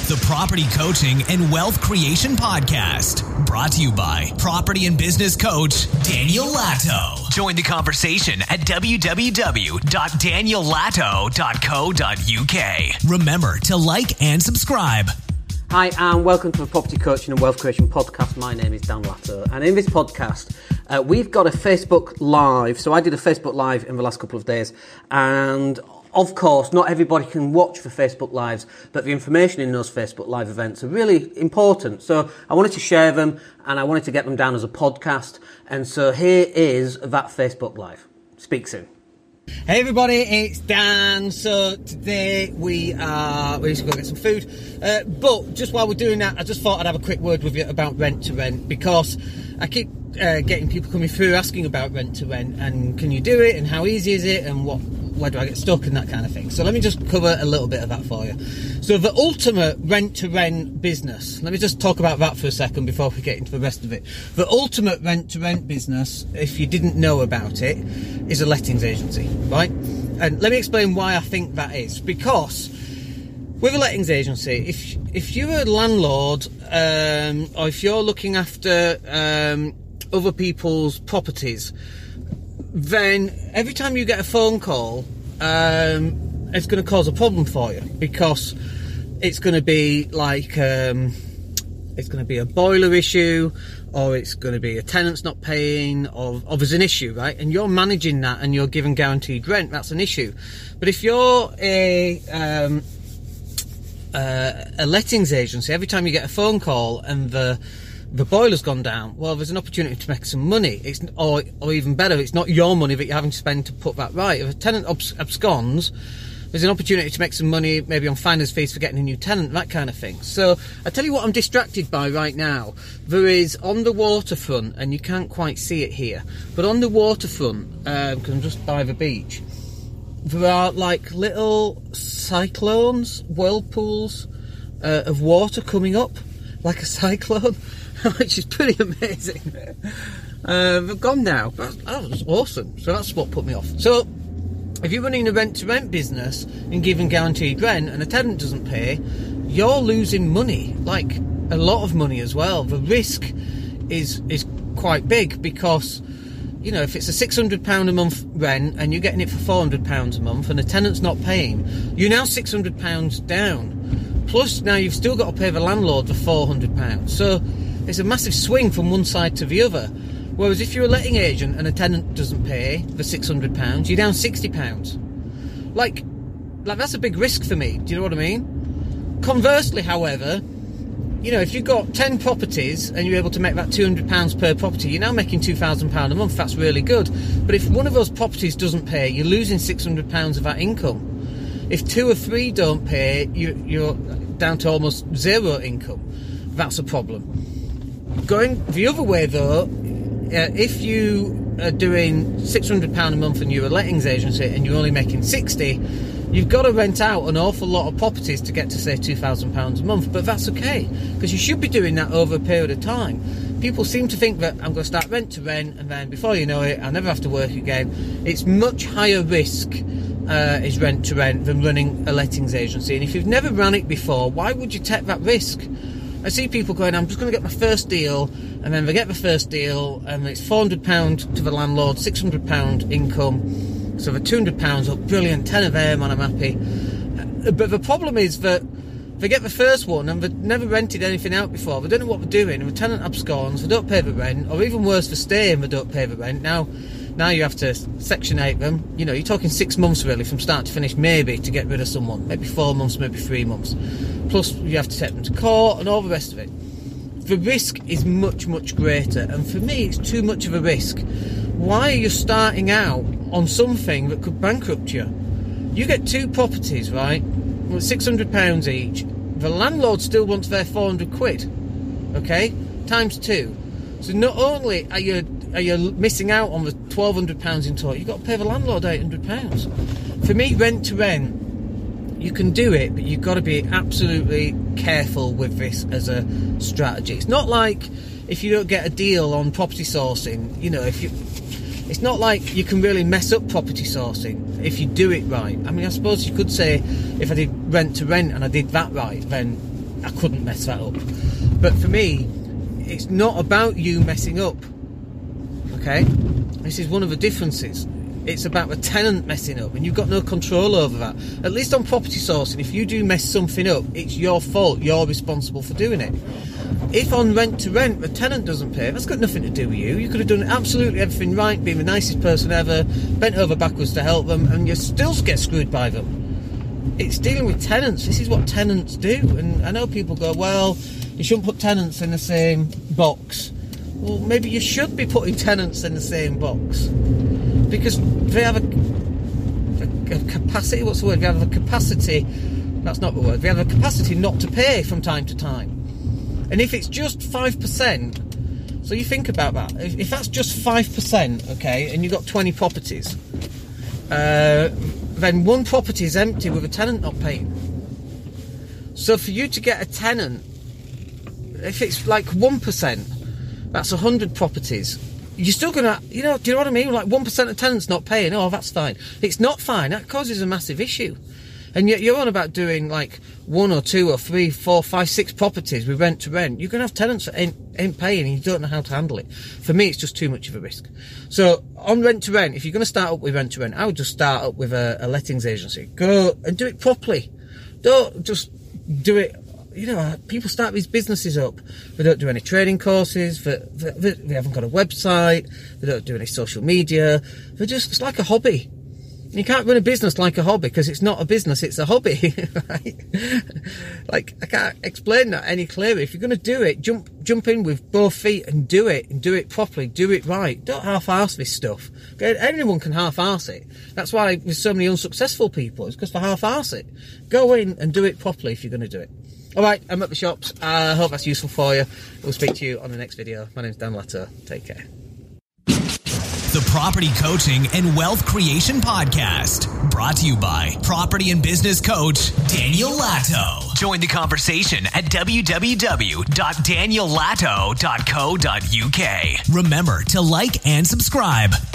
the Property Coaching and Wealth Creation Podcast. Brought to you by property and business coach Daniel Latto. Join the conversation at www.daniellatto.co.uk. Remember to like and subscribe. Hi, and welcome to the Property Coaching and Wealth Creation Podcast. My name is Dan Latto, and in this podcast, we've got a Facebook Live. So I did a Facebook Live in the last couple of days, and of course, not everybody can watch the Facebook Lives, but the information in those Facebook Live events are really important. So I wanted to share them, and I wanted to get them down as a podcast. And so here is that Facebook Live. Speak soon. Hey everybody, it's Dan. So today we're just going to get some food. But just while we're doing that, I just thought I'd have a quick word with you about rent to rent, because I keep getting people coming through asking about rent to rent, and can you do it, and how easy is it, and where do I get stuck, and that kind of thing. So let me just cover a little bit of that for you. So the ultimate rent-to-rent business, let me just talk about that for a second before we get into the rest of it. The ultimate rent-to-rent business, if you didn't know about it, is a lettings agency, right? And let me explain why I think that is. Because with a lettings agency, if you're a landlord, or if you're looking after other people's properties, then every time you get a phone call, it's going to cause a problem for you, because it's going to be like it's going to be a boiler issue, or it's going to be a tenant's not paying, or there's an issue, right? And you're managing that, and you're giving guaranteed rent. That's an issue. But if you're a lettings agency, every time you get a phone call and the boiler's gone down, well, there's an opportunity to make some money. Or even better, it's not your money that you're having to spend to put that right. If a tenant absconds, there's an opportunity to make some money, maybe on finder's fees for getting a new tenant, that kind of thing. So I tell you what I'm distracted by right now. There is, on the waterfront, and you can't quite see it here, but on the waterfront, because I'm just by the beach, there are like little cyclones, whirlpools of water coming up, like a cyclone, which is pretty amazing. They've gone now. That was awesome. So that's what put me off. So if you're running a rent-to-rent business and giving guaranteed rent and a tenant doesn't pay, you're losing money, like a lot of money as well. The risk is quite big, because, you know, if it's a £600 a month rent and you're getting it for £400 a month and the tenant's not paying, you're now £600 down. Plus now you've still got to pay the landlord for £400. So it's a massive swing from one side to the other. Whereas if you're a letting agent and a tenant doesn't pay the £600, you're down £60. Like that's a big risk for me. Do you know what I mean? Conversely, however, you know, if you've got 10 properties and you're able to make that £200 per property, you're now making £2,000 a month. That's really good. But if one of those properties doesn't pay, you're losing £600 of that income. If 2 or 3 don't pay, you're down to almost zero income. That's a problem. Going the other way, though, if you are doing £600 a month and you're a lettings agency and you're only making 60, you've got to rent out an awful lot of properties to get to, say, £2,000 a month. But that's okay, because you should be doing that over a period of time. People seem to think that I'm going to start rent to rent, and then before you know it, I'll never have to work again. It's much higher risk is rent to rent than running a lettings agency. And if you've never run it before, why would you take that risk? I see people going, I'm just going to get my first deal, and then they get the first deal, and it's £400 to the landlord, £600 income, so the £200 up, brilliant, 10 of them, and I'm happy. But the problem is that they get the first one, and they've never rented anything out before, they don't know what they're doing, and the tenant absconds, they don't pay the rent, or even worse, for staying, they don't pay the rent. Now you have to Section 8 them. You know, you're talking 6 months really from start to finish, maybe, to get rid of someone. Maybe 4 months, maybe 3 months. Plus you have to take them to court and all the rest of it. The risk is much, much greater, and for me it's too much of a risk. Why are you starting out on something that could bankrupt you? You get 2 properties, right, with £600 each. The landlord still wants their 400 quid, okay, times 2. So not only are you missing out on the £1,200 in total, you've got to pay the landlord £800. For me, rent to rent, you can do it, but you've got to be absolutely careful with this as a strategy. It's not like if you don't get a deal on property sourcing, you know, it's not like you can really mess up property sourcing if you do it right. I mean, I suppose you could say if I did rent to rent and I did that right, then I couldn't mess that up. But for me, it's not about you messing up. Okay? This is one of the differences. It's about the tenant messing up, and you've got no control over that. At least on property sourcing, if you do mess something up, it's your fault. You're responsible for doing it. If on rent to rent the tenant doesn't pay, that's got nothing to do with you. You could have done absolutely everything right, being the nicest person ever, bent over backwards to help them, and you still get screwed by them. It's dealing with tenants. This is what tenants do. And I know people go, well, you shouldn't put tenants in the same box. Well, maybe you should be putting tenants in the same box, because they have a capacity. What's the word? They have a capacity. That's not the word. They have a capacity not to pay from time to time. And if it's just 5%, so you think about that. If that's just 5%, okay, and you've got 20 properties, then one property is empty with a tenant not paying. So for you to get a tenant, if it's like 1%, that's 100 properties. You're still gonna, do you know what I mean? Like 1% of tenants not paying. Oh, that's fine. It's not fine. That causes a massive issue. And yet you're on about doing like 1 or 2 or 3, 4, 5, 6 properties with rent to rent. You're going to have tenants that ain't paying, and you don't know how to handle it. For me, it's just too much of a risk. So on rent to rent, if you're going to start up with rent to rent, I would just start up with a lettings agency. Go and do it properly. Don't just do it. People start these businesses up. They don't do any training courses. They haven't got a website. They don't do any social media. It's like a hobby. You can't run a business like a hobby, because it's not a business, it's a hobby, right? Like, I can't explain that any clearer. If you're going to do it, jump in with both feet and do it properly, do it right. Don't half-arse this stuff. Anyone can half-arse it. That's why there's so many unsuccessful people. It's because they half-arse it. Go in and do it properly if you're going to do it. All right, I'm at the shops. I hope that's useful for you. We'll speak to you on the next video. My name's Dan Latto. Take care. The Property Coaching and Wealth Creation Podcast, brought to you by property and business coach Daniel Latto. Join the conversation at www.daniellatto.co.uk. Remember to like and subscribe.